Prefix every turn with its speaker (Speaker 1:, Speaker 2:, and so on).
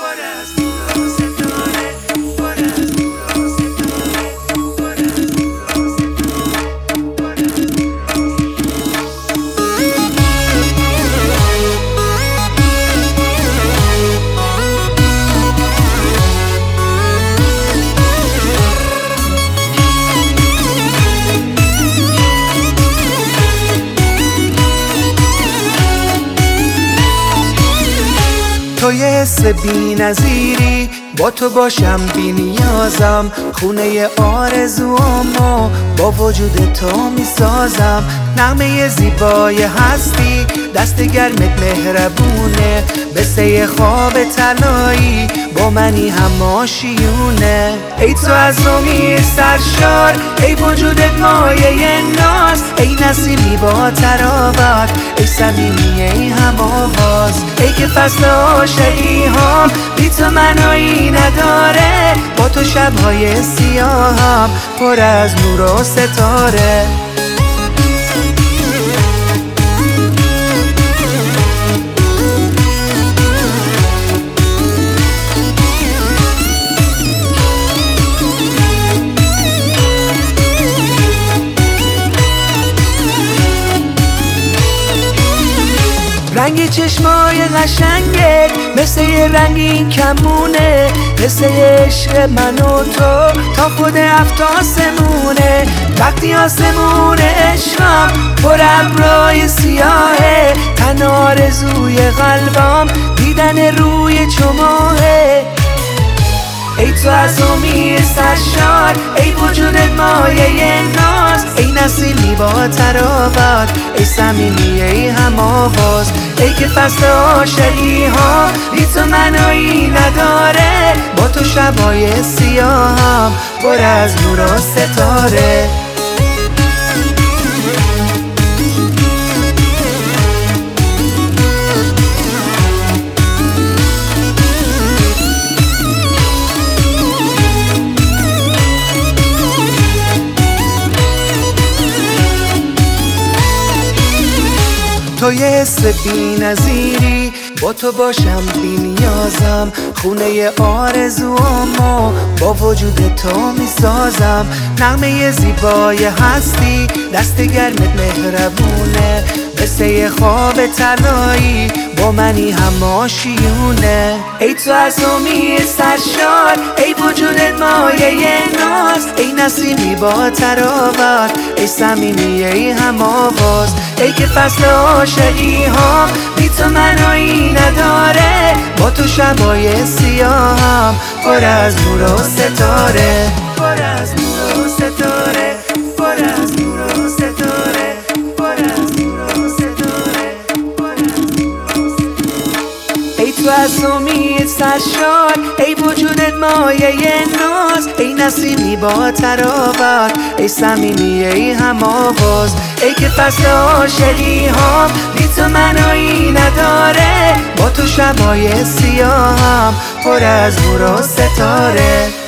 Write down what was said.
Speaker 1: تو یه حس بی نظیری، با تو باشم بی نیازم. خونه آرزوامو با وجود تو میسازم. نغمه زیبای هستی، دست گرمت مهربونه. بسه خواب طلایی با منی هم آشیونه. ای تو از امید سرشار، ای وجودت مایه ناز. ای نسیمی با تراوت، ای صمیمی ای هم آواز. ای که فصل عاشقی ها بی تو معنایی نداره. با تو شبهای سیاهم پر از نور و ستاره. رنگ چشمای قشنگت مثل یه رنگین کمونه. مثل عشق من و تو تا خود هفت آسمونه. وقتی آسمون عشقم پر ابرای سیاهه، تن آرزوی قلبم دیدن روی چماهه. ای تو از امید سرشار، ای وجودت مایه ناز. ای نسیمی با تراوت، ای صمیمی ای هم آواز. ای که فصل عاشقی ها بی تو معنایی نداره. با تو شبهای سیاهم پر از نور و ستاره. تو یه حس بی نظیری، با تو باشم بی نیازم. خونه آرزوامو با وجود تو میسازم. نغمه زیبای هستی، دست گرمت مهربونه. قصه خواب طلایی با منی هم آشیونه. ای تو از امید سرشار، ای وجودت مایه ناز. ای نسیمی با تراوت، ای صمیمی ای هم آواز. ای که فصل عاشقی ها بی تو معنایی نداره. با تو شبهای سیاهم پر از نور و ستاره. پر از نور و ستاره. پر از نور و ستاره. پر از نور و ستاره. ای تو از امید سرشار، ای وجودت مایه ناز. ای نسیمی با تراوت، ای صمیمی ای هم آواز. ای که فصل عاشقی ها بی تو معنایی نداره. با تو شبهای سیاهم پر از نور و ستاره.